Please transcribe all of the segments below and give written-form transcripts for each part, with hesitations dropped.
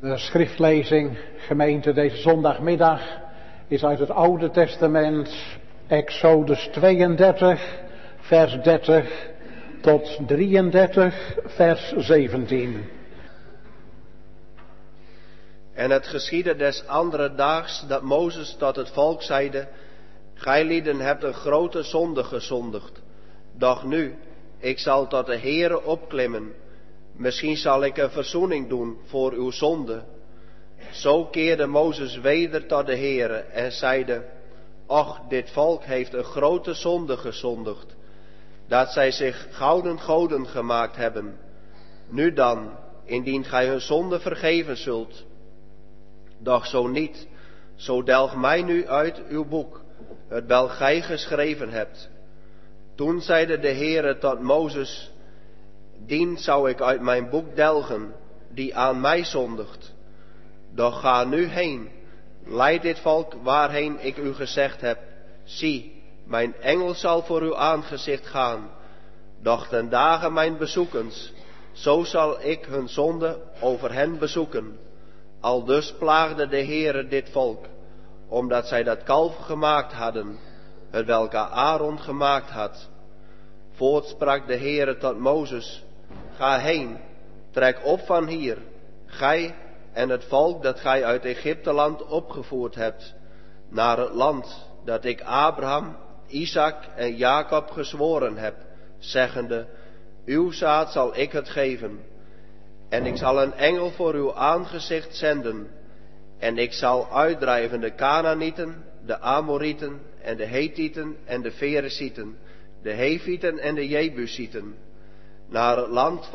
De schriftlezing, gemeente, deze zondagmiddag is uit het Oude Testament, Exodus 32, vers 30 tot 33, vers 17. En het geschiedde des andere daags dat Mozes tot het volk zeide: Gijlieden hebt een grote zonde gezondigd. Doch nu, ik zal tot de Heere opklimmen. Misschien zal ik een verzoening doen voor uw zonde. Zo keerde Mozes weder tot de Heere en zeide: Och, dit volk heeft een grote zonde gezondigd, dat zij zich gouden goden gemaakt hebben. Nu dan, indien gij hun zonde vergeven zult. Doch zo niet, zo delg mij nu uit uw boek, hetwelk gij geschreven hebt. Toen zeide de Heere tot Mozes: Dien zou ik uit mijn boek delgen, die aan mij zondigt. Doch ga nu heen, leid dit volk waarheen ik u gezegd heb. Zie, mijn engel zal voor uw aangezicht gaan. Doch ten dagen mijn bezoekens, zo zal ik hun zonde over hen bezoeken. Aldus plaagde de Heere dit volk, omdat zij dat kalf gemaakt hadden, hetwelk Aaron gemaakt had. Voorts sprak de Heere tot Mozes: Ga heen, trek op van hier, gij en het volk dat gij uit Egypteland opgevoerd hebt, naar het land dat ik Abraham, Isaac en Jacob gezworen heb, zeggende: Uw zaad zal ik het geven. En ik zal een engel voor uw aangezicht zenden. En ik zal uitdrijven de Kanaanieten, de Amorieten en de Hethieten en de Ferezieten, de Hevieten en de Jebusieten, naar het land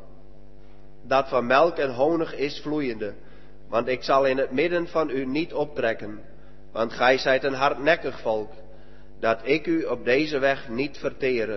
dat van melk en honig is vloeiende. Want ik zal in het midden van u niet optrekken, want gij zijt een hardnekkig volk, dat ik u op deze weg niet vertere.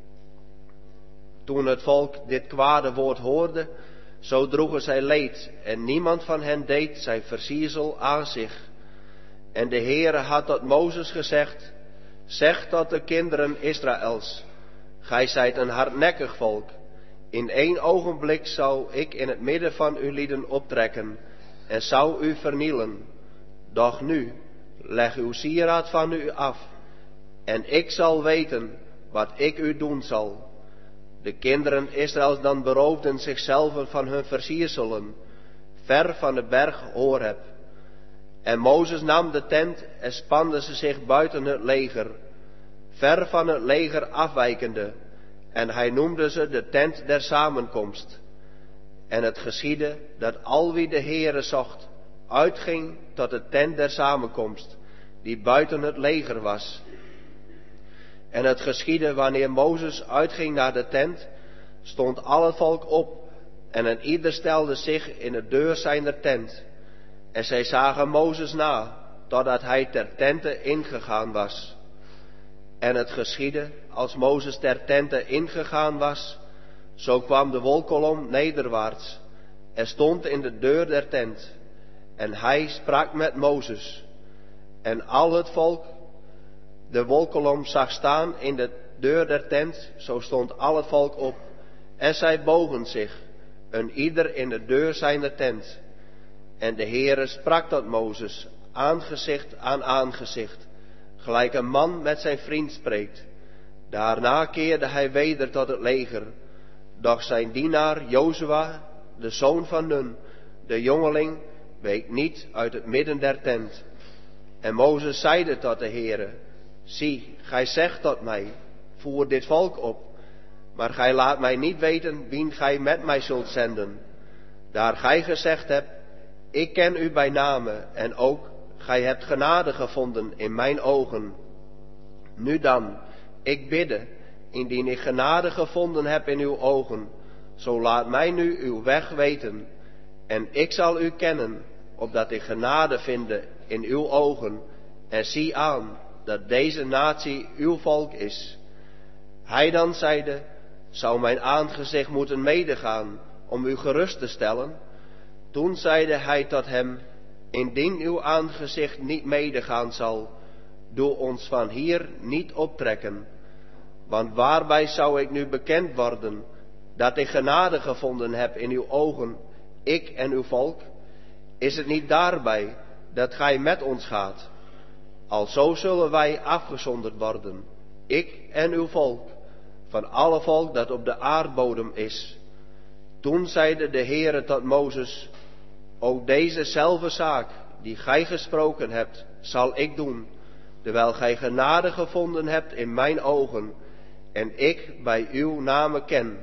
Toen het volk dit kwade woord hoorde, zo droegen zij leed, en niemand van hen deed zijn versiersel aan zich. En de Heere had tot Mozes gezegd: Zeg tot de kinderen Israëls: Gij zijt een hardnekkig volk. In 1 ogenblik zou ik in het midden van uw lieden optrekken, en zou u vernielen. Doch nu, leg uw sieraad van u af, en ik zal weten wat ik u doen zal. De kinderen Israëls dan beroofden zichzelf van hun versierselen, ver van de berg Horeb. En Mozes nam de tent en spande ze zich buiten het leger, ver van het leger afwijkende, en hij noemde ze de tent der samenkomst. En het geschiedde dat al wie de Heere zocht, uitging tot de tent der samenkomst, die buiten het leger was. En het geschiedde wanneer Mozes uitging naar de tent, stond al het volk op, en een ieder stelde zich in de deur zijner tent. En zij zagen Mozes na, totdat hij ter tente ingegaan was. En het geschiedde, als Mozes ter tente ingegaan was, zo kwam de wolkolom nederwaarts, en stond in de deur der tent. En hij sprak met Mozes. En al het volk de wolkolom zag staan in de deur der tent, zo stond al het volk op. En zij bogen zich, een ieder in de deur zijner tent. En de Heere sprak tot Mozes, aangezicht aan aangezicht, gelijk een man met zijn vriend spreekt. Daarna keerde hij weder tot het leger. Doch zijn dienaar Jozua, de zoon van Nun, de jongeling, week niet uit het midden der tent. En Mozes zeide tot de Heere: Zie, gij zegt tot mij: Voer dit volk op, maar gij laat mij niet weten wien gij met mij zult zenden. Daar gij gezegd hebt: Ik ken u bij name, en ook gij hebt genade gevonden in mijn ogen. Nu dan, ik bidde, indien ik genade gevonden heb in uw ogen, zo laat mij nu uw weg weten, en ik zal u kennen, opdat ik genade vinde in uw ogen, en zie aan dat deze natie uw volk is. Hij dan zeide: Zou mijn aangezicht moeten medegaan om u gerust te stellen? Toen zeide hij tot hem: Indien uw aangezicht niet medegaan zal, doe ons van hier niet optrekken. Want waarbij zou ik nu bekend worden dat ik genade gevonden heb in uw ogen, ik en uw volk? Is het niet daarbij dat gij met ons gaat? Alzo zullen wij afgezonderd worden, ik en uw volk, van alle volk dat op de aardbodem is. Toen zeide de Heere tot Mozes, ook dezezelfde zaak die gij gesproken hebt, zal ik doen, terwijl gij genade gevonden hebt in mijn ogen, en ik bij uw namen ken.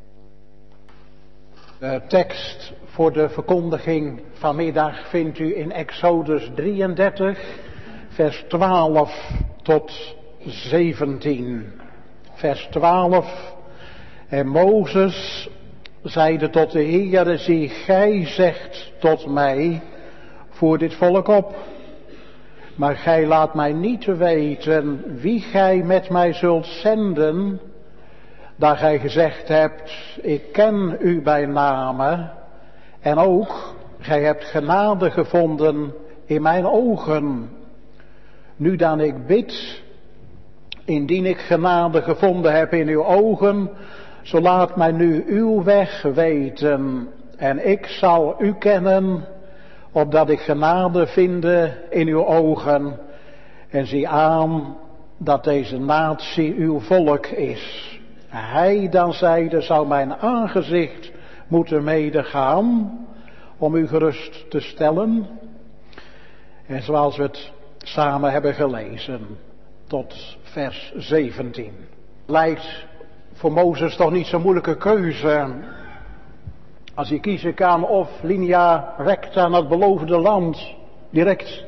De tekst voor de verkondiging vanmiddag vindt u in Exodus 33, vers 12 tot 17. Vers 12. En Mozes zeide tot de Heere, zie, gij zegt tot mij, voer dit volk op. Maar gij laat mij niet weten wie gij met mij zult zenden, daar gij gezegd hebt, ik ken u bij name, en ook, gij hebt genade gevonden in mijn ogen. Nu dan ik bid, indien ik genade gevonden heb in uw ogen, zo laat mij nu uw weg weten, en ik zal u kennen, opdat ik genade vinde in uw ogen, en zie aan dat deze natie uw volk is. Hij dan zeide, zou mijn aangezicht moeten medegaan, om u gerust te stellen. En zoals we het samen hebben gelezen, tot vers 17. Lijkt voor Mozes toch niet zo'n moeilijke keuze. Als hij kiezen kan of linea recta naar het beloofde land, direct.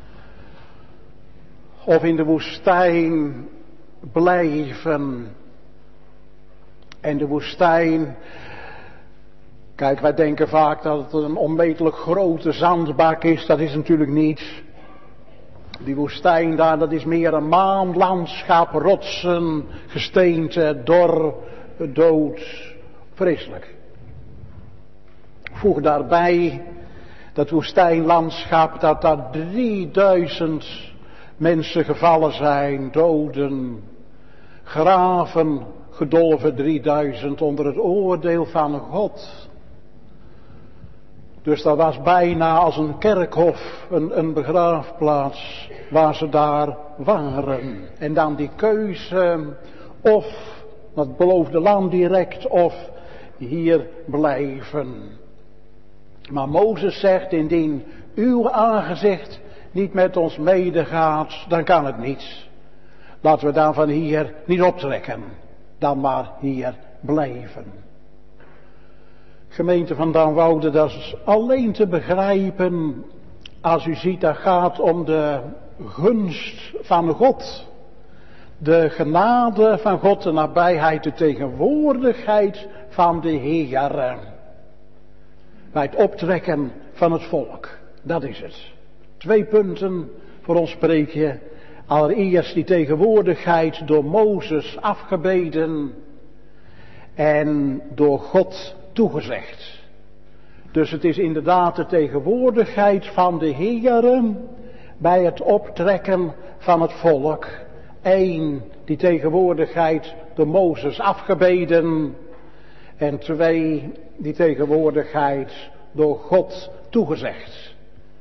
Of in de woestijn blijven. En de woestijn, kijk, wij denken vaak dat het een onmetelijk grote zandbak is. Dat is natuurlijk niet. Die woestijn daar, dat is meer een maanlandschap, rotsen, gesteente, dor, dood, vreselijk. Voeg daarbij dat woestijnlandschap, dat daar 3000 mensen gevallen zijn, doden, graven, gedolven 3000 onder het oordeel van God. Dus dat was bijna als een kerkhof, een begraafplaats, waar ze daar waren. En dan die keuze, of naar het beloofde land direct, of hier blijven. Maar Mozes zegt, indien uw aangezicht niet met ons medegaat, dan kan het niet. Laten we dan van hier niet optrekken, dan maar hier blijven. Gemeente van Danwoude, dat is alleen te begrijpen als u ziet dat gaat om de gunst van God. De genade van God, de nabijheid, de tegenwoordigheid van de Heer. Bij het optrekken van het volk, dat is het. 2 punten voor ons spreekje. Allereerst die tegenwoordigheid door Mozes afgebeden en door God toegezegd. Dus het is inderdaad de tegenwoordigheid van de Heer bij het optrekken van het volk. 1, die tegenwoordigheid door Mozes afgebeden. En 2, die tegenwoordigheid door God toegezegd.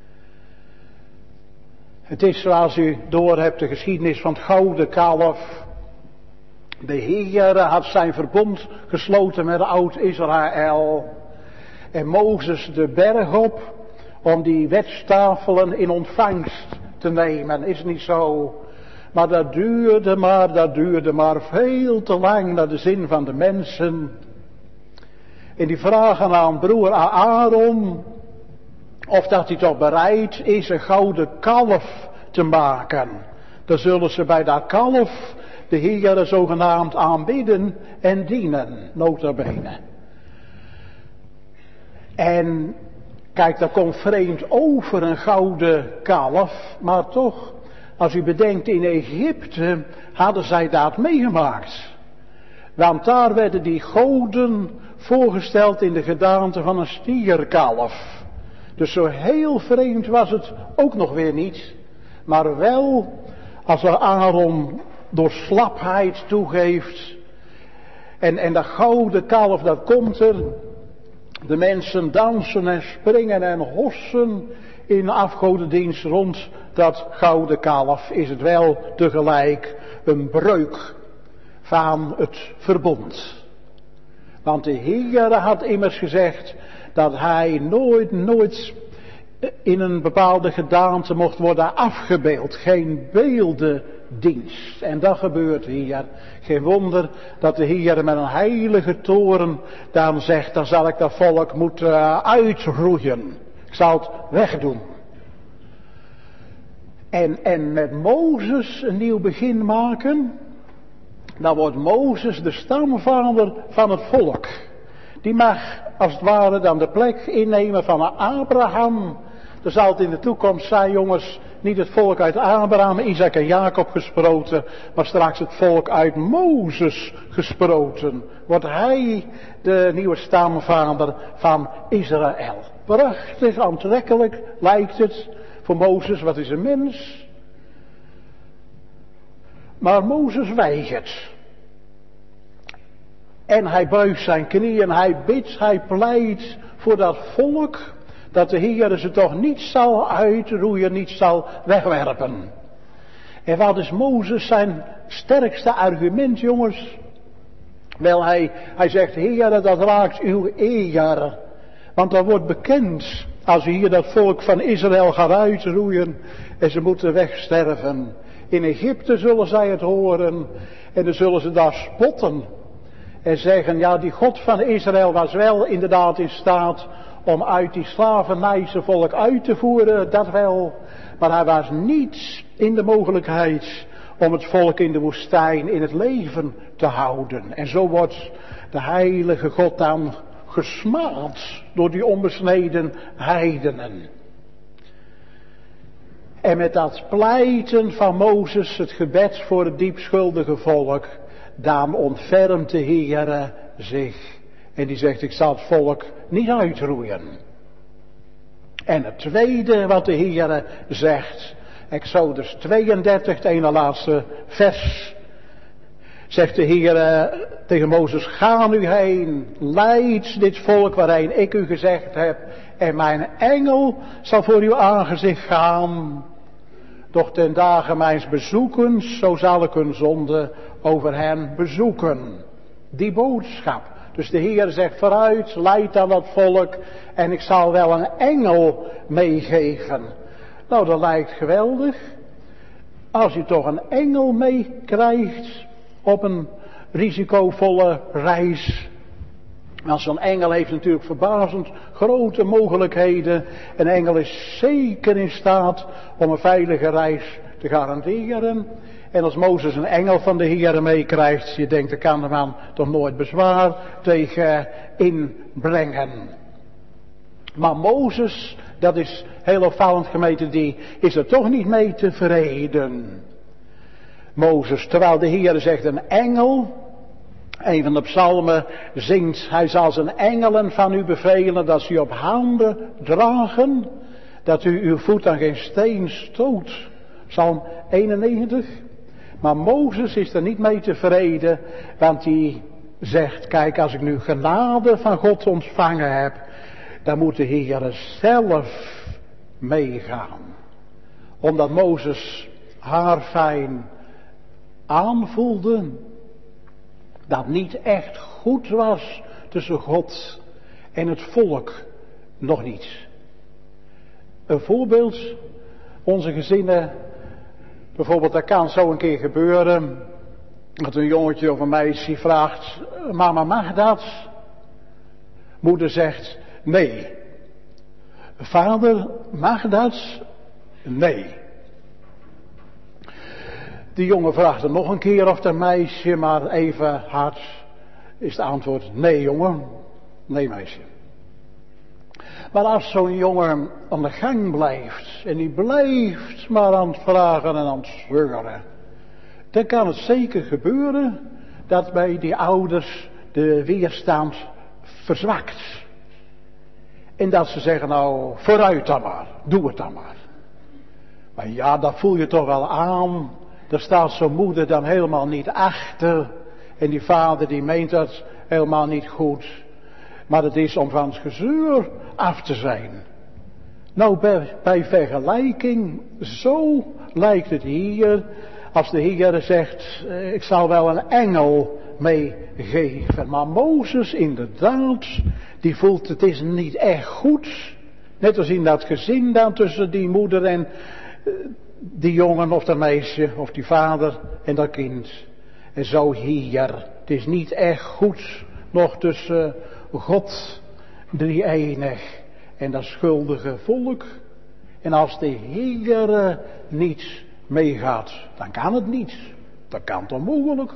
Het is, zoals u doorhebt, de geschiedenis van het gouden kalf. De Heer had zijn verbond gesloten met oud-Israël. En Mozes de berg op om die wetstafelen in ontvangst te nemen. Is niet zo. Maar dat duurde maar veel te lang naar de zin van de mensen. En die vragen aan broer Aaron of dat hij toch bereid is een gouden kalf te maken. Dan zullen ze bij dat kalf de Heer zogenaamd aanbidden en dienen, nota bene. En kijk, dat komt vreemd over een gouden kalf, maar toch, als u bedenkt, in Egypte hadden zij dat meegemaakt. Want daar werden die goden voorgesteld in de gedaante van een stierkalf. Dus zo heel vreemd was het ook nog weer niet. Maar wel, als Aaron door slapheid toegeeft. En dat gouden kalf, dat komt er. De mensen dansen en springen en hossen in afgodendienst rond dat gouden kalf. Is het wel tegelijk een breuk van het verbond. Want de Heer had immers gezegd dat hij nooit in een bepaalde gedaante mocht worden afgebeeld. Geen beeldendienst. En dat gebeurt hier. Geen wonder dat de Heer met een heilige toorn dan zegt, dan zal ik dat volk moeten uitroeien. Ik zal het wegdoen. En met Mozes een nieuw begin maken. Dan wordt Mozes de stamvader van het volk. Die mag als het ware dan de plek innemen van Abraham. Er zal het in de toekomst zijn, jongens, niet het volk uit Abraham, Isaac en Jacob gesproten, maar straks het volk uit Mozes gesproten. Wordt hij de nieuwe stamvader van Israël. Prachtig, aantrekkelijk lijkt het voor Mozes, wat is een mens? Maar Mozes weigert. En hij buigt zijn knieën, hij bidt, hij pleit voor dat volk, dat de Heer ze toch niet zal uitroeien, niet zal wegwerpen. En wat is Mozes zijn sterkste argument, jongens? Wel, hij zegt, Heer, dat raakt uw eer. Want dat wordt bekend, als u hier dat volk van Israël gaat uitroeien en ze moeten wegsterven. In Egypte zullen zij het horen en dan zullen ze daar spotten. En zeggen, ja, die God van Israël was wel inderdaad in staat om uit die slavernij zijn volk uit te voeren, dat wel. Maar hij was niet in de mogelijkheid om het volk in de woestijn in het leven te houden. En zo wordt de heilige God dan gesmaad door die onbesneden heidenen. En met dat pleiten van Mozes, het gebed voor het diepschuldige volk, dan ontfermt de Heere zich. En die zegt, ik zal het volk niet uitroeien. En het tweede wat de Heere zegt, Exodus 32, het ene laatste vers, zegt de Heere tegen Mozes, ga nu heen, leid dit volk waarheen ik u gezegd heb, en mijn engel zal voor uw aangezicht gaan. Doch ten dagen mijns bezoekens, zo zal ik hun zonde over hen bezoeken. Die boodschap. Dus de Heer zegt vooruit, leid aan dat volk en ik zal wel een engel meegeven. Nou, dat lijkt geweldig. Als je toch een engel meekrijgt op een risicovolle reis. Want zo'n engel heeft natuurlijk verbazend grote mogelijkheden. Een engel is zeker in staat om een veilige reis te garanderen. En als Mozes een engel van de Heer meekrijgt, je denkt, daar kan de man toch nooit bezwaar tegen inbrengen. Maar Mozes, dat is heel opvallend gemeente, die is er toch niet mee tevreden. Mozes, terwijl de Heer zegt een engel, een van de psalmen zingt, hij zal zijn engelen van u bevelen dat ze u op handen dragen, dat u uw voet aan geen steen stoot. Psalm 91. Maar Mozes is er niet mee tevreden, want hij zegt, kijk, als ik nu genade van God ontvangen heb, dan moet de Heer zelf meegaan. Omdat Mozes haarfijn aanvoelde dat niet echt goed was tussen God en het volk, nog niet. Een voorbeeld, onze gezinnen, bijvoorbeeld dat kan zo een keer gebeuren, dat een jongetje of een meisje vraagt, mama mag dat? Moeder zegt, nee. Vader, mag dat? Nee. Die jongen vraagt er nog een keer of dat meisje, maar even hard is het antwoord, nee jongen, nee meisje. Maar als zo'n jongen aan de gang blijft en die blijft maar aan het vragen en aan het zweuren, dan kan het zeker gebeuren dat bij die ouders de weerstand verzwakt. En dat ze zeggen, nou vooruit dan maar, doe het dan maar. Maar ja, dat voel je toch wel aan. Daar staat zo'n moeder dan helemaal niet achter. En die vader die meent dat helemaal niet goed. Maar het is om van het gezeur af te zijn. Nou, bij vergelijking, zo lijkt het hier, als de Heer zegt, ik zal wel een engel meegeven. Maar Mozes inderdaad, die voelt het is niet echt goed. Net als in dat gezin dan tussen die moeder en die jongen of dat meisje of die vader en dat kind. En zo hier, het is niet echt goed nog tussen God drie-enig en dat schuldige volk. En als de Heer niet meegaat, dan kan het niet. Dat kan toch onmogelijk.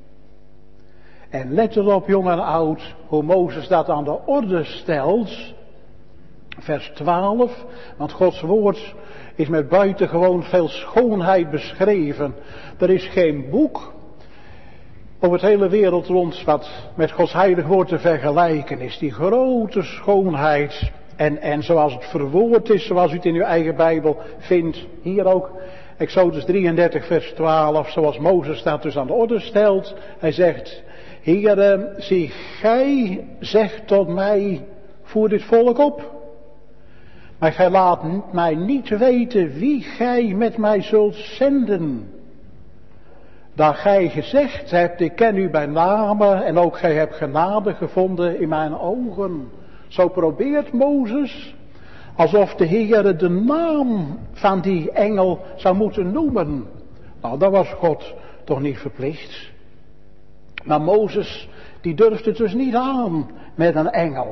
En let erop, jong en oud, hoe Mozes dat aan de orde stelt. Vers 12, want Gods woord is met buitengewoon veel schoonheid beschreven. Er is geen boek op het hele wereld rond wat met Gods heilig woord te vergelijken is. Die grote schoonheid en zoals het verwoord is, zoals u het in uw eigen Bijbel vindt, hier ook, Exodus 33 vers 12, zoals Mozes dat dus aan de orde stelt. Hij zegt, Heere, zie gij zegt tot mij, voer dit volk op. Maar gij laat mij niet weten wie gij met mij zult zenden. Dat gij gezegd hebt, ik ken u bij name en ook gij hebt genade gevonden in mijn ogen. Zo probeert Mozes, alsof de Heer de naam van die engel zou moeten noemen. Nou, dat was God toch niet verplicht. Maar Mozes, die durfde dus niet aan met een engel.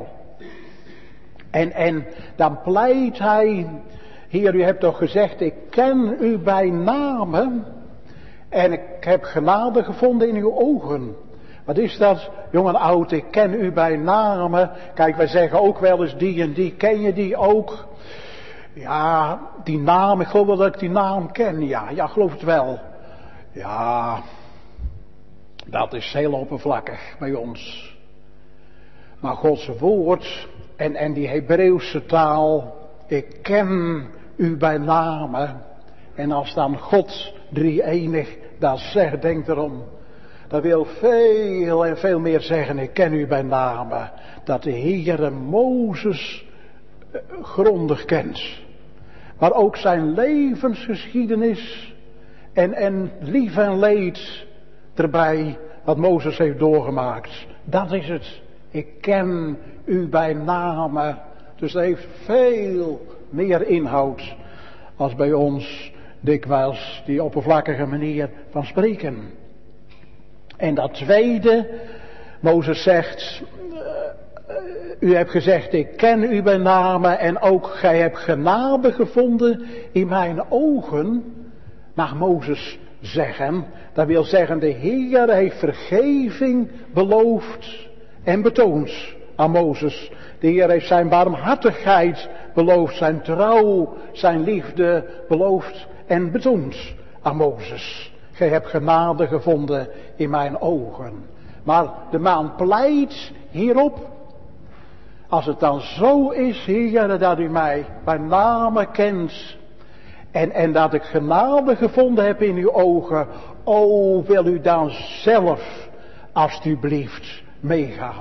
En dan pleit hij, Heer, u hebt toch gezegd, ik ken u bij name en ik heb genade gevonden in uw ogen. Wat is dat, jong en oud, ik ken u bij name. Kijk, wij zeggen ook wel eens die en die, ken je die ook? Ja, die naam, ik geloof wel dat ik die naam ken, ja, geloof het wel. Ja, dat is heel oppervlakkig bij ons. Maar Gods woord en die Hebreeuwse taal, ik ken u bij name. En als dan God drie-enig dat zegt, denk erom. Dat wil veel en veel meer zeggen, ik ken u bij name. Dat de Heere Mozes grondig kent. Maar ook zijn levensgeschiedenis en lief en leed erbij wat Mozes heeft doorgemaakt. Dat is het. Ik ken u bij name. Dus dat heeft veel meer inhoud als bij ons dikwijls die oppervlakkige manier van spreken. En dat tweede, Mozes zegt, u hebt gezegd, ik ken u bij name en ook gij hebt genade gevonden in mijn ogen, mag Mozes zeggen. Dat wil zeggen, de Heer heeft vergeving beloofd en betoond aan Mozes. De Heer heeft zijn barmhartigheid beloofd, zijn trouw, zijn liefde beloofd en betoond aan Mozes. Gij hebt genade gevonden in mijn ogen. Maar de man pleit hierop. Als het dan zo is, Heer, dat u mij bij name kent. En dat ik genade gevonden heb in uw ogen. O, wil u dan zelf, alstublieft, meegaan.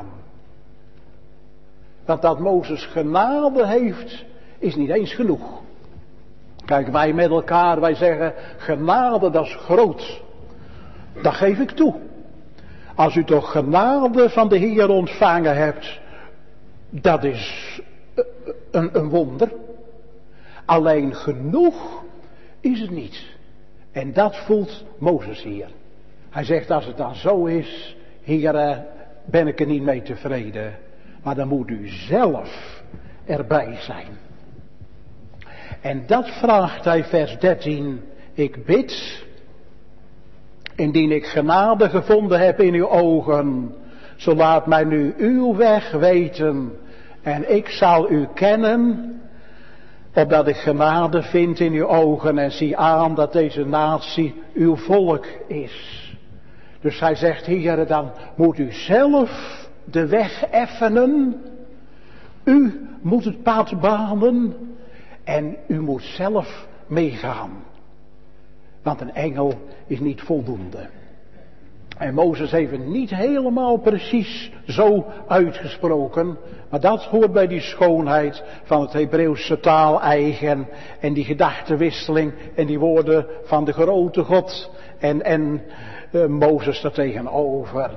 Want dat Mozes genade heeft, is niet eens genoeg. Kijk, wij met elkaar, wij zeggen, genade, dat is groot. Dat geef ik toe. Als u toch genade van de Heer ontvangen hebt, dat is een wonder. Alleen genoeg is het niet. En dat voelt Mozes hier. Hij zegt, als het dan zo is, Heer, ben ik er niet mee tevreden. Maar dan moet u zelf erbij zijn. En dat vraagt hij vers 13. Ik bid, indien ik genade gevonden heb in uw ogen, zo laat mij nu uw weg weten en ik zal u kennen, opdat ik genade vind in uw ogen en zie aan dat deze natie uw volk is. Dus hij zegt, Heer, dan moet u zelf de weg effenen, u moet het pad banen en u moet zelf meegaan. Want een engel is niet voldoende. En Mozes heeft het niet helemaal precies zo uitgesproken. Maar dat hoort bij die schoonheid van het Hebreeuwse taal-eigen. En die gedachtenwisseling en die woorden van de grote God. En Mozes daartegenover.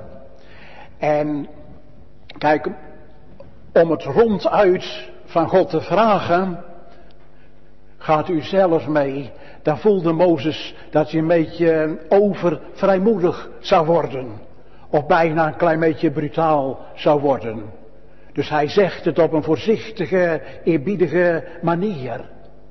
En kijk, om het ronduit van God te vragen, gaat u zelf mee. Dan voelde Mozes dat hij een beetje overvrijmoedig zou worden. Of bijna een klein beetje brutaal zou worden. Dus hij zegt het op een voorzichtige, eerbiedige manier.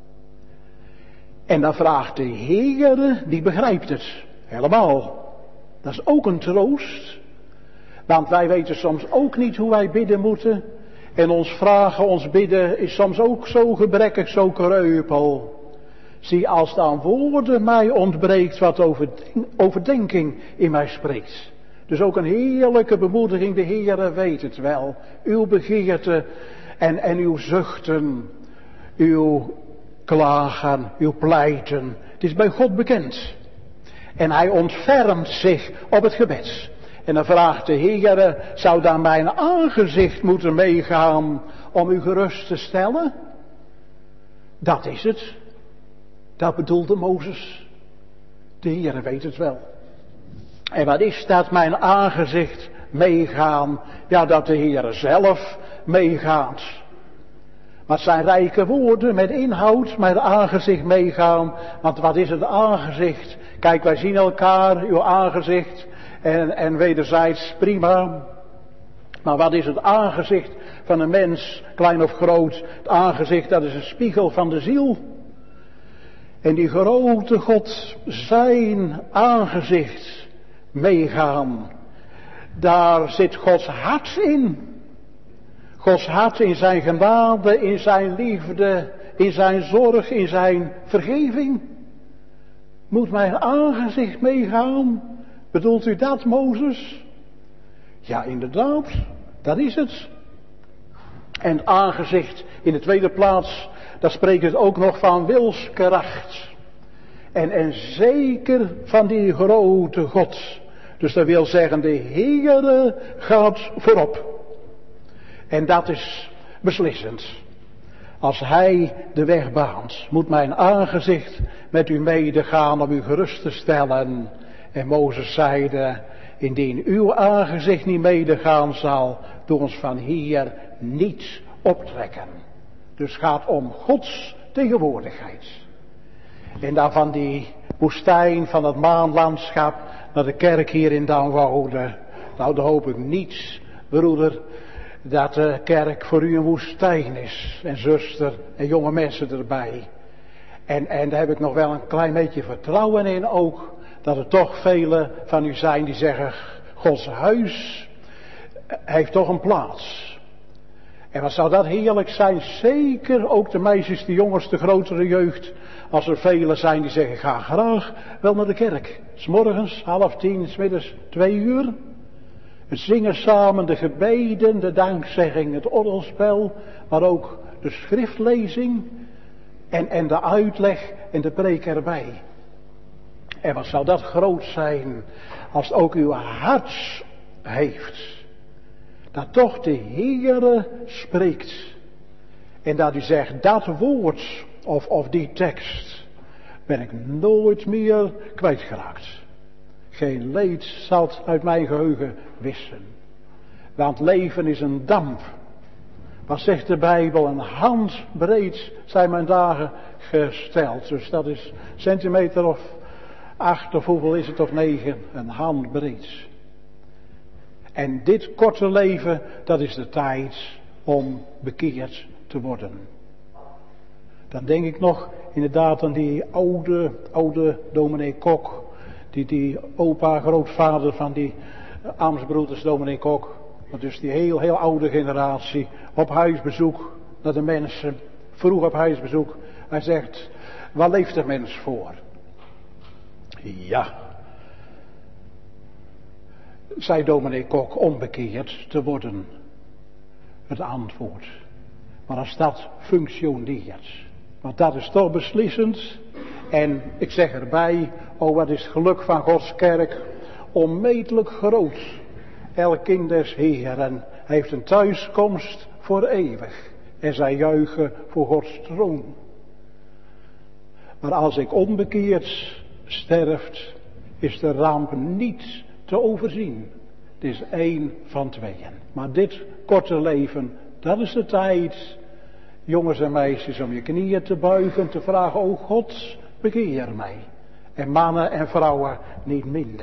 En dan vraagt de Heer, die begrijpt het helemaal. Dat is ook een troost. Want wij weten soms ook niet hoe wij bidden moeten. En ons vragen, ons bidden is soms ook zo gebrekkig, zo kreupel. Zie, als dan woorden mij ontbreekt wat overdenking in mij spreekt. Dus ook een heerlijke bemoediging, de Heere weet het wel. Uw begeerte en uw zuchten, uw klagen, uw pleiten. Het is bij God bekend. En hij ontfermt zich op het gebed. En dan vraagt de Heere, zou dan mijn aangezicht moeten meegaan om u gerust te stellen? Dat is het. Dat bedoelde Mozes. De Heere weet het wel. En wat is dat, mijn aangezicht meegaan? Ja, dat de Heere zelf meegaat. Maar het zijn rijke woorden met inhoud, met aangezicht meegaan. Want wat is het aangezicht? Kijk, wij zien elkaar, uw aangezicht. En wederzijds prima. Maar wat is het aangezicht van een mens, klein of groot? Het aangezicht, dat is een spiegel van de ziel. En die grote God, zijn aangezicht meegaan. Daar zit Gods hart in. Gods hart in zijn genade, in zijn liefde, in zijn zorg, in zijn vergeving. Moet mijn aangezicht meegaan? Bedoelt u dat, Mozes? Ja, inderdaad, dat is het. En het aangezicht in de tweede plaats, daar spreekt het ook nog van wilskracht. En zeker van die grote God. Dus dat wil zeggen, de Heere gaat voorop. En dat is beslissend. Als hij de weg baant, moet mijn aangezicht met u medegaan om u gerust te stellen. En Mozes zeide, indien uw aangezicht niet medegaan zal, doe ons van hier niet optrekken. Dus het gaat om Gods tegenwoordigheid. En dan van die woestijn, van het maanlandschap, naar de kerk hier in Danwoude. Nou, dan hoop ik niet, broeder, dat de kerk voor u een woestijn is. En zuster en jonge mensen erbij. En daar heb ik nog wel een klein beetje vertrouwen in ook. Dat er toch velen van u zijn die zeggen, Gods huis heeft toch een plaats. En wat zou dat heerlijk zijn, zeker ook de meisjes, de jongens, de grotere jeugd. Als er velen zijn die zeggen, ga graag wel naar de kerk. 's Morgens 9:30, 's middags 2:00. Het zingen samen, de gebeden, de dankzegging, het orgelspel. Maar ook de schriftlezing en de uitleg en de preek erbij. En wat zou dat groot zijn als het ook uw hart heeft. Dat toch de Heere spreekt. En dat u zegt, dat woord of die tekst ben ik nooit meer kwijtgeraakt. Geen leed zal het uit mijn geheugen wissen. Want leven is een damp. Wat zegt de Bijbel? Een handbreed zijn mijn dagen gesteld. Dus dat is centimeter of 8 of hoeveel is het of 9. Een handbreed. En dit korte leven, dat is de tijd om bekeerd te worden. Dan denk ik nog inderdaad aan die oude dominee Kok. Die opa, grootvader van die Amsbroeders dominee Kok. Dus die heel oude generatie. Op huisbezoek naar de mensen. Vroeg op huisbezoek. Hij zegt, waar leeft de mens voor? Ja, zei dominee Kok, om bekeerd te worden. Het antwoord. Maar als dat functioneert. Want dat is toch beslissend. En ik zeg erbij, oh wat is het geluk van Gods kerk. onmetelijk groot. Elk kind des Heeren heeft een thuiskomst voor eeuwig. En zij juichen voor Gods troon. Maar als ik onbekeerd sterft, is de ramp niet te overzien. Het is 1 van 2. Maar dit korte leven, dat is de tijd, jongens en meisjes, om je knieën te buigen, te vragen, o God, bekeer mij. En mannen en vrouwen niet minder.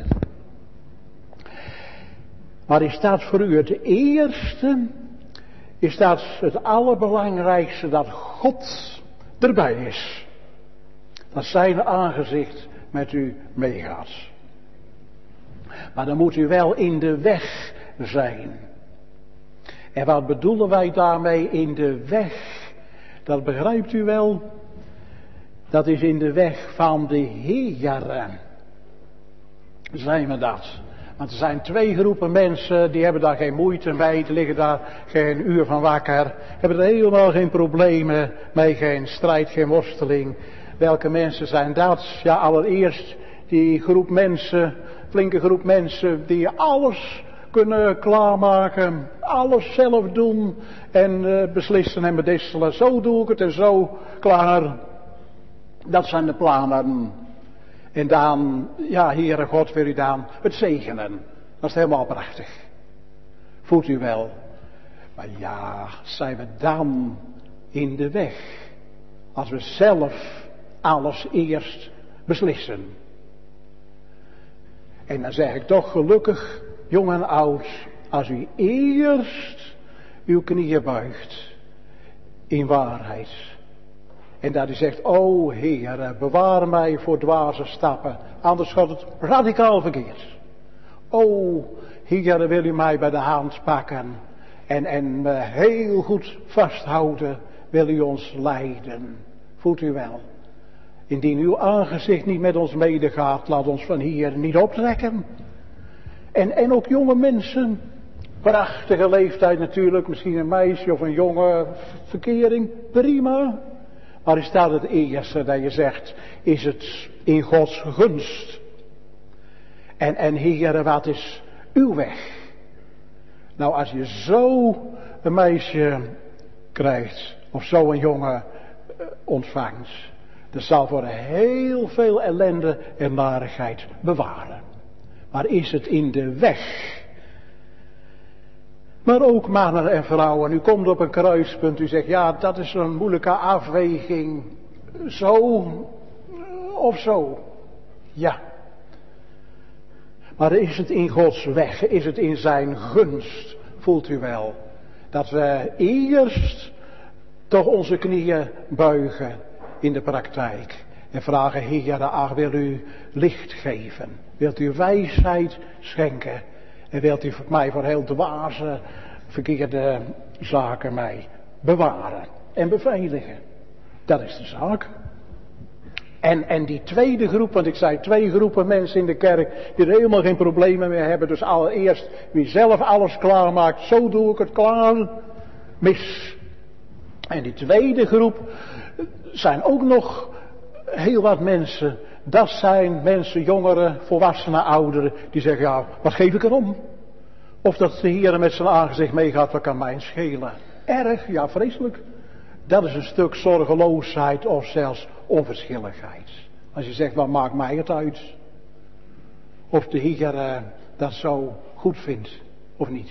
Maar is dat voor u het eerste? Is dat het allerbelangrijkste, dat God erbij is? Dat zijn aangezicht met u meegaat. Maar dan moet u wel in de weg zijn. En wat bedoelen wij daarmee in de weg? Dat begrijpt u wel. Dat is in de weg van de Heeren. Zijn we dat? Want er zijn 2 groepen mensen, die hebben daar geen moeite mee, die liggen daar geen uur van wakker, hebben er helemaal geen problemen mee, geen strijd, geen worsteling. Welke mensen zijn dat? Ja, allereerst die groep mensen, flinke groep mensen, die alles kunnen klaarmaken, alles zelf doen en beslissen en bedisselen. Zo doe ik het en zo klaar. Dat zijn de plannen. En dan, ja, Heere God, wil u dan het zegenen. Dat is helemaal prachtig. Voelt u wel. Maar ja, zijn we dan in de weg? Als we zelf alles eerst beslissen. En dan zeg ik toch gelukkig, jong en oud, als u eerst uw knieën buigt in waarheid. En dat u zegt, o Heer, bewaar mij voor dwaze stappen, anders gaat het radicaal verkeerd. O Heer, wil u mij bij de hand pakken en me heel goed vasthouden, wil u ons leiden. Voelt u wel? Indien uw aangezicht niet met ons medegaat, laat ons van hier niet optrekken. En ook jonge mensen, prachtige leeftijd natuurlijk, misschien een meisje of een jonge verkering, prima. Maar is dat het eerste dat je zegt, is het in Gods gunst? En Heere, wat is uw weg? Nou, als je zo een meisje krijgt, of zo een jongen ontvangt, dat zal voor heel veel ellende en narigheid bewaren. Maar is het in de weg? Maar ook mannen en vrouwen, u komt op een kruispunt, u zegt, ja, dat is een moeilijke afweging. Zo of zo. Ja. Maar is het in Gods weg? Is het in zijn gunst? Voelt u wel? Dat we eerst toch onze knieën buigen in de praktijk. En vragen, Heer, wil u licht geven? Wilt u wijsheid schenken? En wilt u mij voor heel dwaze, verkeerde zaken mij bewaren en beveiligen? Dat is de zaak. En die tweede groep, want ik zei 2 groepen mensen in de kerk die er helemaal geen problemen mee hebben. Dus allereerst wie zelf alles klaarmaakt, zo doe ik het klaar, mis. En die tweede groep zijn ook nog heel wat mensen. Dat zijn mensen, jongeren, volwassenen, ouderen, die zeggen, ja, wat geef ik erom? Of dat de Heer met zijn aangezicht meegaat, wat kan mij schelen? Erg, ja, vreselijk. Dat is een stuk zorgeloosheid of zelfs onverschilligheid. Als je zegt, wat maakt mij het uit? Of de Heer dat zo goed vindt, of niet.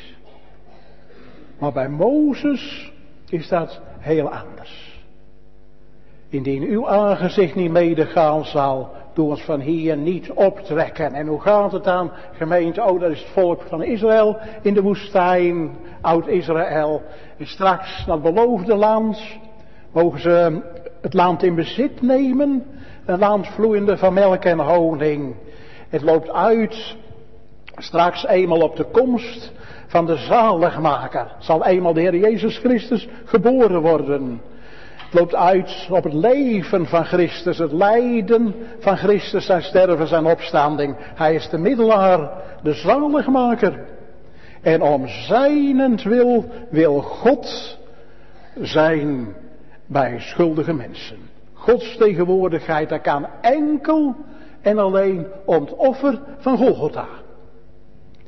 Maar bij Mozes is dat heel anders. Indien uw aangezicht niet medegaan zal, doe ons van hier niet optrekken. En hoe gaat het dan, gemeente? Oh, dat is het volk van Israël in de woestijn, Oud-Israël. En straks naar het beloofde land, mogen ze het land in bezit nemen. Een land vloeiende van melk en honing. Het loopt uit, straks eenmaal op de komst van de zaligmaker. Zal eenmaal de Heer Jezus Christus geboren worden. Het loopt uit op het leven van Christus, het lijden van Christus, zijn sterven, zijn opstanding. Hij is de middelaar, de zaligmaker. En om zijnentwil wil God zijn bij schuldige mensen. Gods tegenwoordigheid, dat kan enkel en alleen om het offer van Golgotha.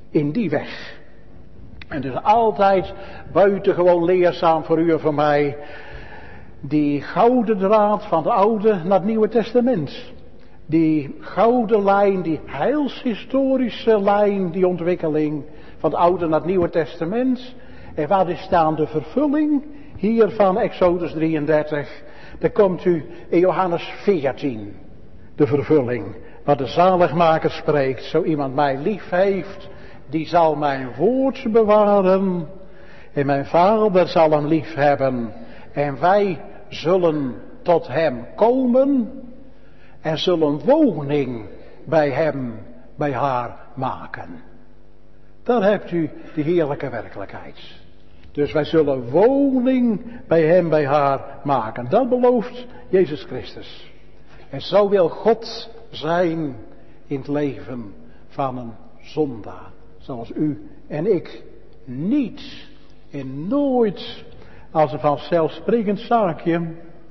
in die weg. En het is altijd buitengewoon leerzaam voor u en voor mij, die gouden draad van het Oude naar het Nieuwe Testament. Die gouden lijn, die heilshistorische lijn, die ontwikkeling van het Oude naar het Nieuwe Testament. En waar is staan de vervulling hier van Exodus 33? Dan komt u in Johannes 14, de vervulling, waar de zaligmaker spreekt. Zo iemand mij lief heeft, die zal mijn woord bewaren. En mijn Vader zal hem lief hebben. En wij zullen tot hem komen en zullen woning bij hem, bij haar maken. Daar hebt u die heerlijke werkelijkheid. Dus wij zullen woning bij hem, bij haar maken. Dat belooft Jezus Christus. En zo wil God zijn in het leven van een zondaar. Zoals u en ik niet en nooit als een vanzelfsprekend zaakje.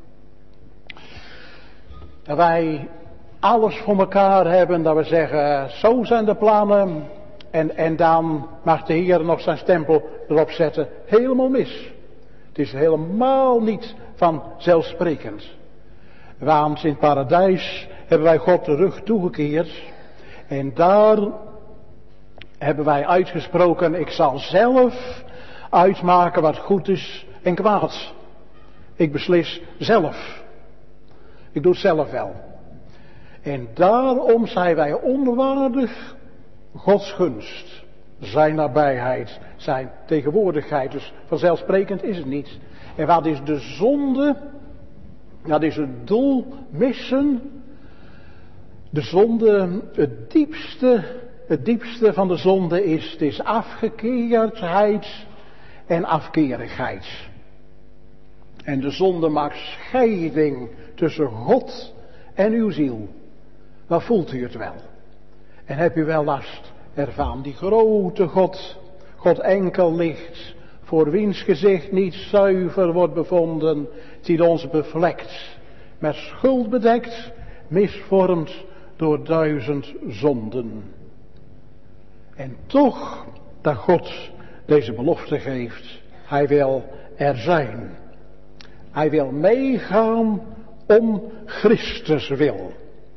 Dat wij alles voor elkaar hebben, dat we zeggen, zo zijn de plannen. En dan mag de Heer nog zijn stempel erop zetten. Helemaal mis. Het is helemaal niet vanzelfsprekend. Want in het paradijs hebben wij God de rug toegekeerd. En daar hebben wij uitgesproken, ik zal zelf uitmaken wat goed is en kwaad. Ik beslis zelf. Ik doe het zelf wel. En daarom zijn wij onwaardig Gods gunst, zijn nabijheid, zijn tegenwoordigheid. Dus vanzelfsprekend is het niet. En wat is de zonde? Dat is het doel missen. De zonde, het diepste van de zonde is afgekeerdheid en afkerigheid. En de zonde maakt scheiding tussen God en uw ziel. Maar voelt u het wel? En heb u wel last ervan? Die grote God enkel licht, voor wiens gezicht niet zuiver wordt bevonden, die ons bevlekt, met schuld bedekt, misvormd door 1000 zonden. En toch dat God deze belofte geeft, hij wil er zijn. Hij wil meegaan om Christus wil.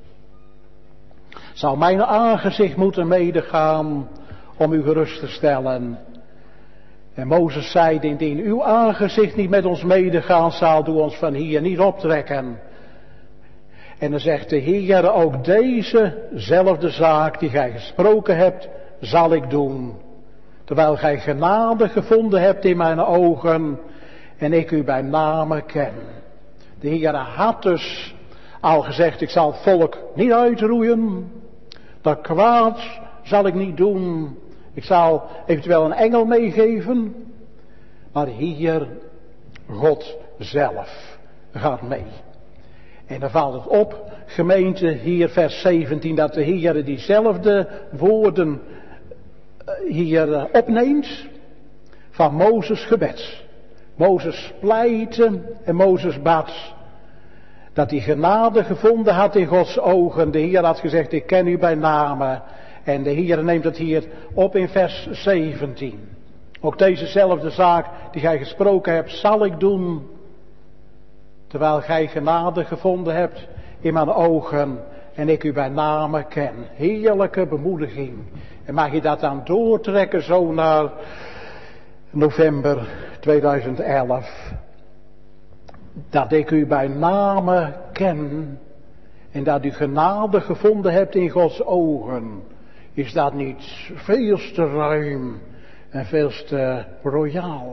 Zou mijn aangezicht moeten medegaan om u gerust te stellen. En Mozes zei, indien uw aangezicht niet met ons medegaan zal, doe ons van hier niet optrekken. En dan zegt de Heer, ook dezezelfde zaak die gij gesproken hebt, zal ik doen. Terwijl gij genade gevonden hebt in mijn ogen en ik u bij name ken. De Heer had dus al gezegd, ik zal het volk niet uitroeien. Dat kwaad zal ik niet doen. Ik zal eventueel een engel meegeven. Maar hier, God zelf gaat mee. En dan valt het op, gemeente, hier vers 17, dat de Heer diezelfde woorden hier opneemt van Mozes gebed. Mozes pleitte en Mozes bad. Dat hij genade gevonden had in Gods ogen. De Heer had gezegd, ik ken u bij name. En de Heer neemt het hier op in vers 17. Ook dezezelfde zaak die gij gesproken hebt, zal ik doen. Terwijl gij genade gevonden hebt in mijn ogen en ik u bij name ken. Heerlijke bemoediging. En mag je dat dan doortrekken zo naar november 2011. Dat ik u bij name ken en dat u genade gevonden hebt in Gods ogen. Is dat niet veel te ruim en veel te royaal?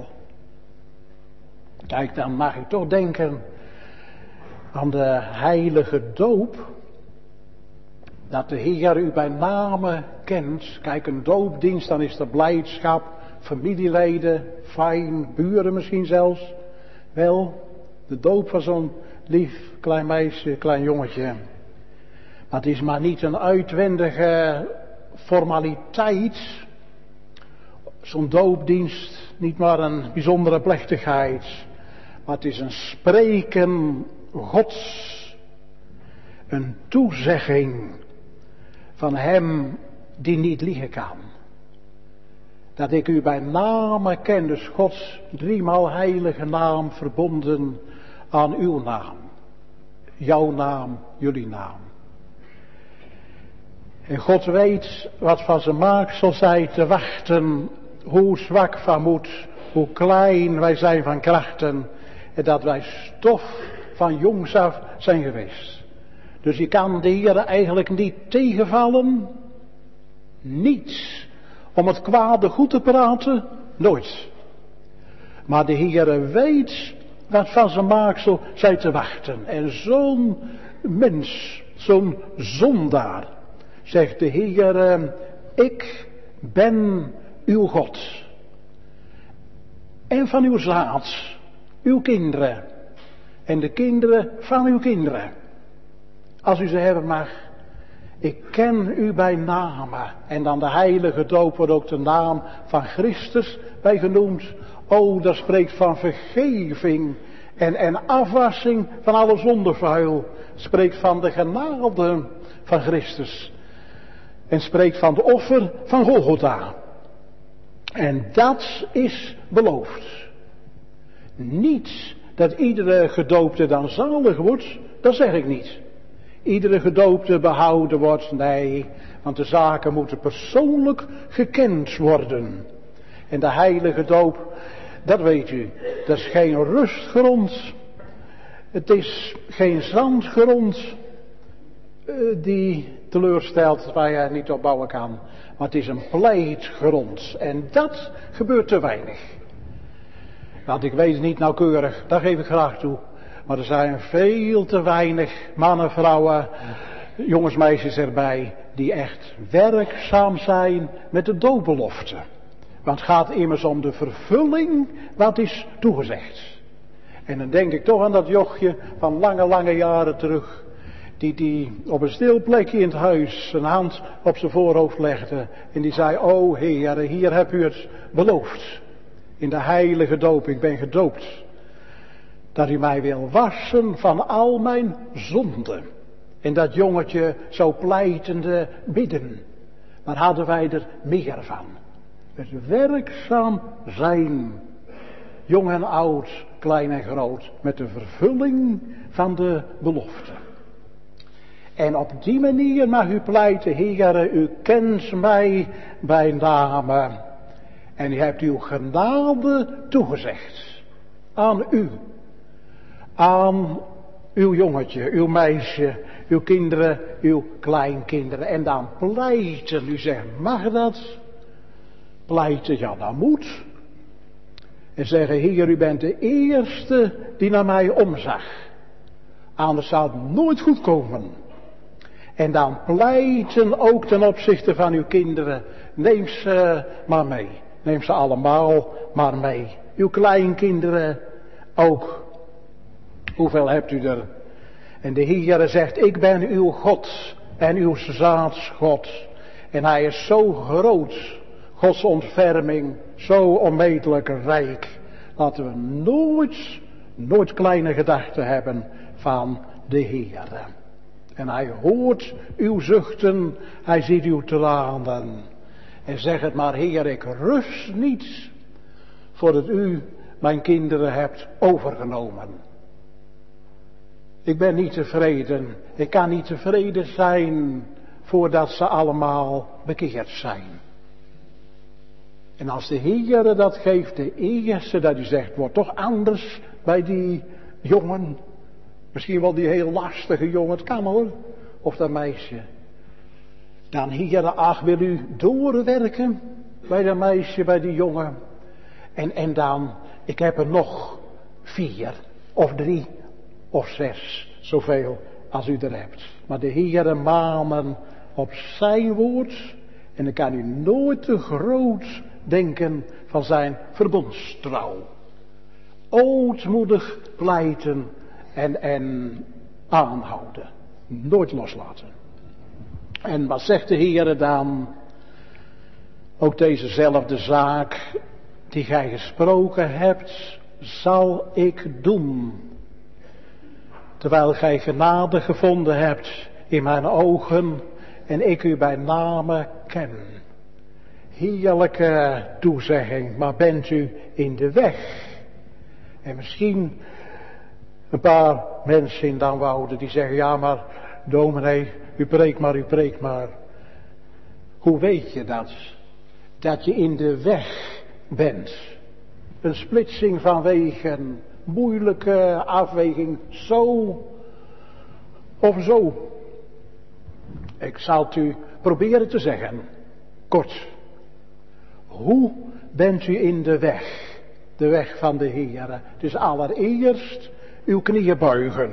Kijk, dan mag ik toch denken aan de heilige doop. Dat de Heer u bij name kent. Kijk, een doopdienst, dan is er blijdschap, familieleden, fijn, buren misschien zelfs. Wel, de doop van zo'n lief klein meisje, klein jongetje. Maar het is maar niet een uitwendige formaliteit. Zo'n doopdienst, niet maar een bijzondere plechtigheid. Maar het is een spreken Gods. Een toezegging van hem die niet liegen kan. Dat ik u bij name ken, dus Gods driemaal heilige naam verbonden aan uw naam. Jouw naam, jullie naam. En God weet wat van zijn maaksel zij te wachten, hoe zwak van moed, hoe klein wij zijn van krachten. En dat wij stof van jongs af zijn geweest. Dus je kan de Heer eigenlijk niet tegenvallen. Niets. Om het kwade goed te praten, nooit. Maar de Heer weet wat van zijn maaksel zij te wachten. En zo'n mens, zo'n zondaar, zegt de Heer, ik ben uw God. En van uw zaad, uw kinderen. En de kinderen van uw kinderen. Als u ze hebben mag. Ik ken u bij name. En dan de heilige doop wordt ook de naam van Christus bij genoemd. O, dat spreekt van vergeving en afwassing van alle zondevuil. Spreekt van de genade van Christus. En spreekt van de offer van Golgotha. En dat is beloofd. Niet dat iedere gedoopte dan zalig wordt, dat zeg ik niet. Iedere gedoopte behouden wordt, nee, want de zaken moeten persoonlijk gekend worden. En de heilige doop, dat weet u, dat is geen rustgrond. Het is geen zandgrond die teleurstelt, waar je niet op bouwen kan. Maar het is een pleitgrond. En dat gebeurt te weinig. Want ik weet het niet nauwkeurig, daar geef ik graag toe. Maar er zijn veel te weinig mannen, vrouwen, jongens, meisjes erbij, die echt werkzaam zijn met de doopbelofte. Want het gaat immers om de vervulling wat is toegezegd. En dan denk ik toch aan dat jochje van lange jaren terug, die op een stil plekje in het huis zijn hand op zijn voorhoofd legde. En die zei, o Heer, hier heb u het beloofd. In de heilige doop, ik ben gedoopt. Dat u mij wil wassen van al mijn zonden. En dat jongetje zou pleitende bidden. Maar hadden wij er meer van. Het werkzaam zijn. Jong en oud, klein en groot. Met de vervulling van de belofte. En op die manier mag u pleiten, Heere, u kent mij bij name. En u hebt uw genade toegezegd. Aan u. Aan uw jongetje, uw meisje, uw kinderen, uw kleinkinderen. En dan pleiten. U zegt, mag dat? Pleiten, ja, dat moet. En zeggen, Heer, u bent de eerste die naar mij omzag. Anders zou het nooit goed komen. En dan pleiten ook ten opzichte van uw kinderen. Neem ze maar mee. Neem ze allemaal maar mee. Uw kleinkinderen ook. Hoeveel hebt u er? En de Heere zegt, ik ben uw God en uw zaadsgod. En hij is zo groot, Gods ontferming, zo onmetelijk rijk. Laten we nooit kleine gedachten hebben van de Heere. En hij hoort uw zuchten, hij ziet uw tranen. En zeg het maar, Heer, ik rust niet voordat u mijn kinderen hebt overgenomen. Ik ben niet tevreden. Ik kan niet tevreden zijn voordat ze allemaal bekeerd zijn. En als de Heer dat geeft, de eerste dat u zegt, wordt toch anders bij die jongen. Misschien wel die heel lastige jongen, het kan hoor. Of dat meisje. Dan Heer, ach, wil u doorwerken bij dat meisje, bij die jongen. En dan, ik heb er nog 4 of 3 of 6, zoveel als u er hebt. Maar de Heere manen op zijn woord. En dan kan u nooit te groot denken van zijn verbondstrouw. Ootmoedig pleiten en aanhouden. Nooit loslaten. En wat zegt de Heere dan? Ook dezezelfde zaak die gij gesproken hebt, zal ik doen. Terwijl gij genade gevonden hebt in mijn ogen en ik u bij name ken. heerlijke toezegging, maar bent u in de weg? En misschien een paar mensen in Damwoude die zeggen, ja maar dominee, u preekt maar. Hoe weet je dat? Dat je in de weg bent. Een splitsing van wegen, moeilijke afweging, zo of zo. Ik zal het u proberen te zeggen, kort. Hoe bent u in de weg? De weg van de Heer. Dus allereerst uw knieën buigen.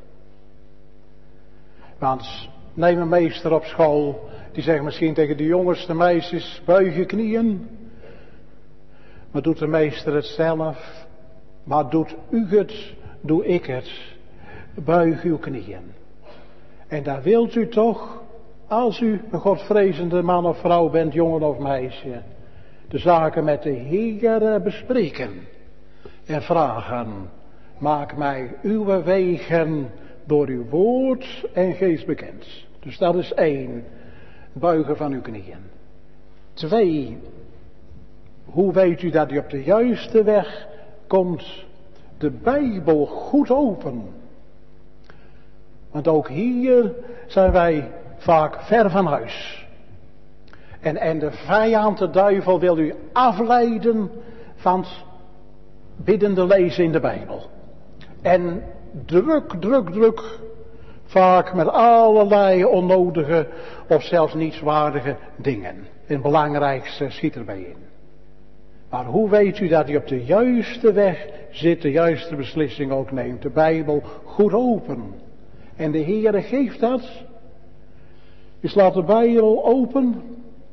Want neem een meester op school, die zegt misschien tegen de jongste meisjes, buig je knieën. Maar doet de meester het zelf? Maar doet u het, doe ik het. Buig uw knieën. En daar wilt u toch, als u een godvrezende man of vrouw bent, jongen of meisje, de zaken met de Heer bespreken. En vragen, maak mij uw wegen door uw woord en geest bekend. Dus dat is 1, buigen van uw knieën. 2, hoe weet u dat u op de juiste weg komt? De Bijbel goed open. Want ook hier zijn wij vaak ver van huis. En de vijand, de duivel, wil u afleiden van het biddende lezen in de Bijbel. En druk, vaak met allerlei onnodige of zelfs nietswaardige dingen. En het belangrijkste schiet erbij in. Maar hoe weet u dat u op de juiste weg zit, de juiste beslissing ook neemt? De Bijbel goed open. En de Heere geeft dat. U slaat de Bijbel open.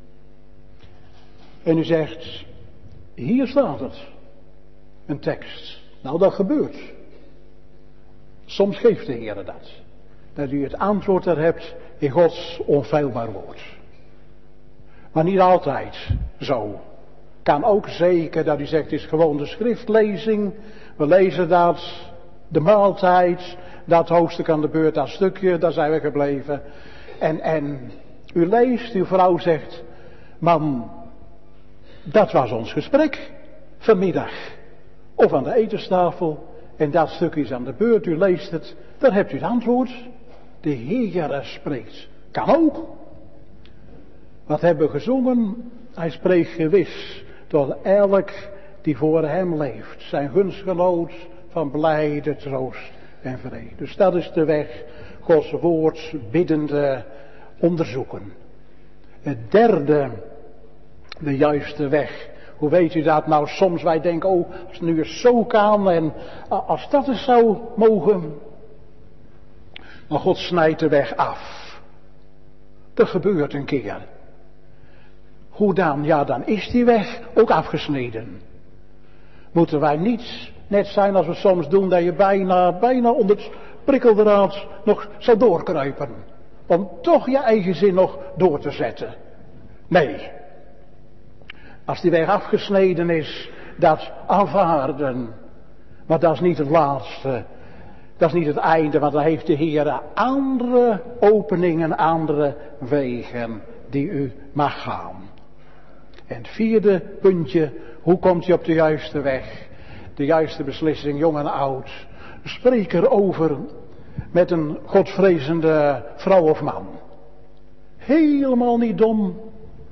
En u zegt, hier staat het. Een tekst. Nou, dat gebeurt. Soms geeft de Heere dat. Dat u het antwoord er hebt in Gods onfeilbaar woord. Maar niet altijd zo. Kan ook zeker dat u zegt, het is gewoon de schriftlezing. We lezen dat, de maaltijd, dat hoofdstuk aan de beurt, dat stukje, daar zijn we gebleven. En u leest, uw vrouw zegt, man, dat was ons gesprek vanmiddag. Of aan de etenstafel. En dat stukje is aan de beurt, u leest het, dan hebt u het antwoord. De Heer spreekt. Kan ook. Wat hebben we gezongen? Hij spreekt gewis tot elk die voor hem leeft. Zijn gunstgenoot van blijde troost en vrede. Dus dat is de weg, Gods woord biddende onderzoeken. Het derde, de juiste weg. Hoe weet u dat? Nou, soms wij denken, oh, als het nu eens zo kan en als dat eens zou mogen. Maar God snijdt de weg af. Dat gebeurt een keer. Hoe dan? Ja, dan is die weg ook afgesneden. Moeten wij niet net zijn als we soms doen, dat je bijna onder het prikkeldraad nog zou doorkruipen. Om toch je eigen zin nog door te zetten. Nee. Als die weg afgesneden is, dat aanvaarden. Maar dat is niet het laatste. Dat is niet het einde, want dan heeft de Heer andere openingen, andere wegen die u mag gaan. En het vierde puntje, hoe komt u op de juiste weg? De juiste beslissing, jong en oud. Spreek erover met een godvrezende vrouw of man. Helemaal niet dom.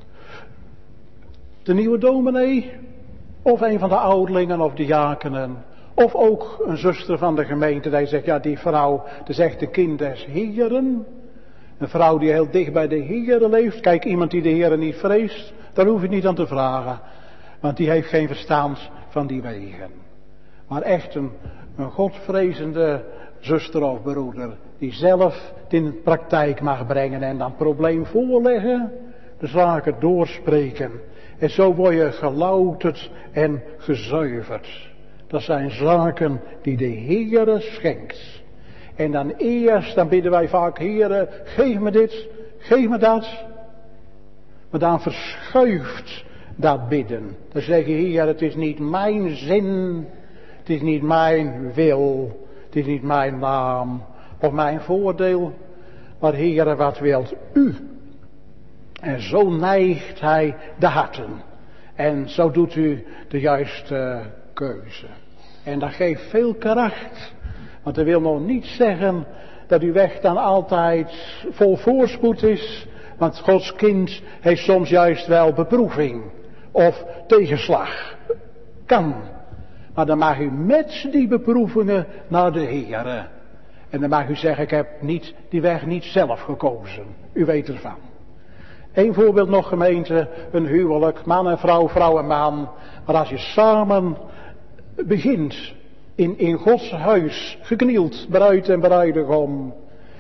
De nieuwe dominee, of een van de ouderlingen of diakenen, of ook een zuster van de gemeente die zegt, ja die vrouw, dat is echt een kind des Heeren. Een vrouw die heel dicht bij de Heeren leeft. Kijk, iemand die de Heeren niet vreest, daar hoef je niet aan te vragen. Want die heeft geen verstand van die wegen. Maar echt een godvrezende zuster of broeder, die zelf het in de praktijk mag brengen en dan het probleem voorleggen, de zaken doorspreken. En zo word je gelouterd en gezuiverd. Dat zijn zaken die de Heere schenkt. En dan bidden wij vaak, Heere, geef me dit, geef me dat. Maar dan verschuift dat bidden. Dan zeg je, Heer, het is niet mijn zin, het is niet mijn wil, het is niet mijn naam of mijn voordeel. Maar Heere, wat wilt u? En zo neigt hij de harten. En zo doet u de juiste keuze. En dat geeft veel kracht. Want dat wil nog niet zeggen dat uw weg dan altijd vol voorspoed is. Want Gods kind heeft soms juist wel beproeving. Of tegenslag. Kan. Maar dan mag u met die beproevingen naar de Heere. En dan mag u zeggen, ik heb die weg niet zelf gekozen. U weet ervan. Eén voorbeeld nog, gemeente, een huwelijk, man en vrouw, vrouw en man. Maar als je samen begint, in Gods huis, geknield, bruid en bruidegom.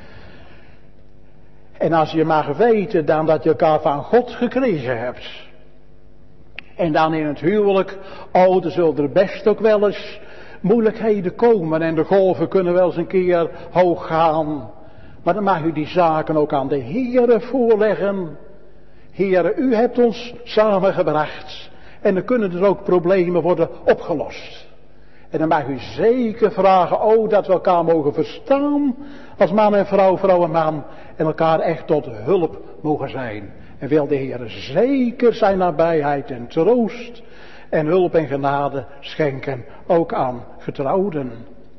En als je mag weten dan dat je elkaar van God gekregen hebt. En dan in het huwelijk, er zullen er best ook wel eens moeilijkheden komen. En de golven kunnen wel eens een keer hoog gaan. Maar dan mag u die zaken ook aan de Heere voorleggen. Heere, u hebt ons samengebracht. En dan kunnen er ook problemen worden opgelost. En dan mag u zeker vragen, dat we elkaar mogen verstaan. Als man en vrouw, vrouw en man. En elkaar echt tot hulp mogen zijn. En wil de Heere zeker zijn nabijheid en troost. En hulp en genade schenken. Ook aan getrouwden.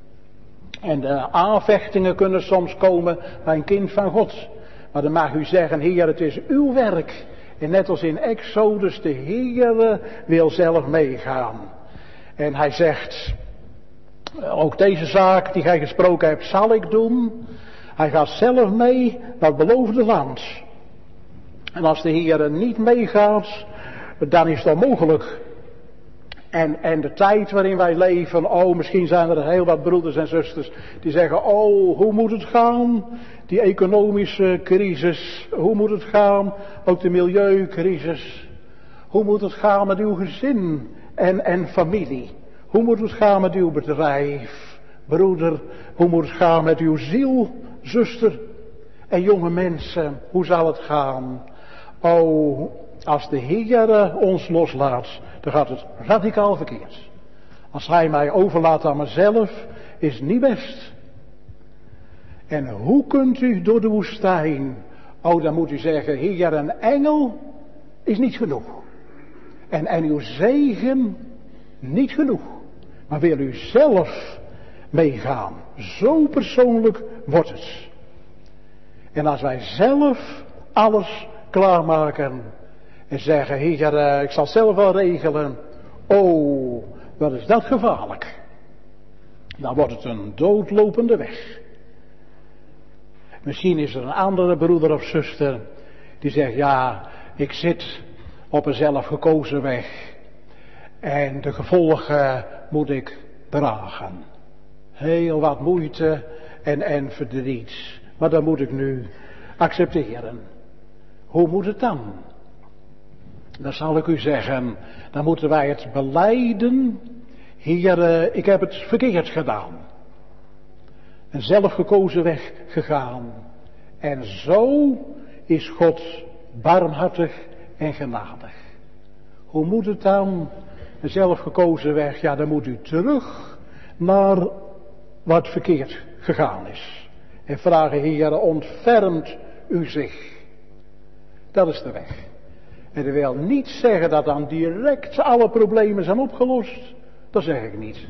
En de aanvechtingen kunnen soms komen bij een kind van God. Maar dan mag u zeggen, Heer, het is uw werk. En net als in Exodus, de Heer wil zelf meegaan. En hij zegt, ook deze zaak die gij gesproken hebt, zal ik doen. Hij gaat zelf mee naar het beloofde land. En als de Heer niet meegaat, dan is het onmogelijk. En de tijd waarin wij leven, misschien zijn er heel wat broeders en zusters die zeggen, hoe moet het gaan? Die economische crisis, hoe moet het gaan? Ook de milieucrisis. Hoe moet het gaan met uw gezin en familie? Hoe moet het gaan met uw bedrijf? Broeder, hoe moet het gaan met uw ziel, zuster? En jonge mensen, hoe zal het gaan? Als de Heer ons loslaat, dan gaat het radicaal verkeerd. Als hij mij overlaat aan mezelf, is het niet best. En hoe kunt u door de woestijn? Dan moet u zeggen, Heer, een engel is niet genoeg. En uw zegen niet genoeg. Maar wil u zelf meegaan? Zo persoonlijk wordt het. En als wij zelf alles klaarmaken en zeggen, Heer, ik zal zelf wel regelen. Wat is dat gevaarlijk. Dan wordt het een doodlopende weg. Misschien is er een andere broeder of zuster die zegt, ik zit op een zelf gekozen weg. En de gevolgen moet ik dragen. Heel wat moeite en verdriet. Maar dat moet ik nu accepteren. Hoe moet het dan? Dan zal ik u zeggen, dan moeten wij het belijden. Heer, ik heb het verkeerd gedaan. Een zelfgekozen weg gegaan. En zo is God barmhartig en genadig. Hoe moet het dan? Een zelfgekozen weg, dan moet u terug naar wat verkeerd gegaan is. En vragen, Heer, ontfermt u zich. Dat is de weg. En dat wil niet zeggen dat dan direct alle problemen zijn opgelost. Dat zeg ik niet.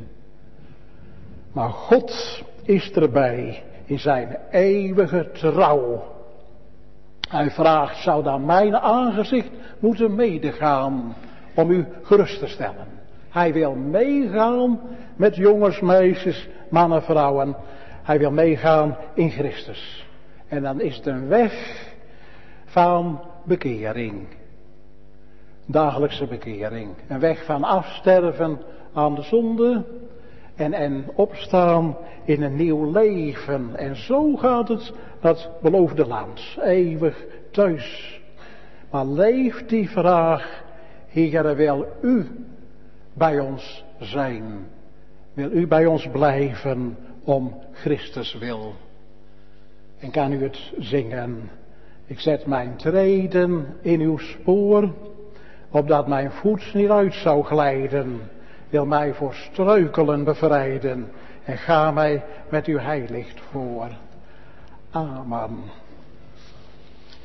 Maar God is erbij in zijn eeuwige trouw. Hij vraagt, zou dan mijn aangezicht moeten medegaan om u gerust te stellen. Hij wil meegaan met jongens, meisjes, mannen, vrouwen. Hij wil meegaan in Christus. En dan is het een weg van bekering. Dagelijkse bekering. Een weg van afsterven aan de zonde. En opstaan in een nieuw leven. En zo gaat het dat beloofde land. Eeuwig thuis. Maar leeft die vraag. Heer, wil u bij ons zijn? Wil u bij ons blijven om Christus wil? En kan u het zingen? Ik zet mijn treden in uw spoor, opdat mijn voet niet uit zou glijden. Wil mij voor struikelen bevrijden en ga mij met uw heilicht voor. Amen.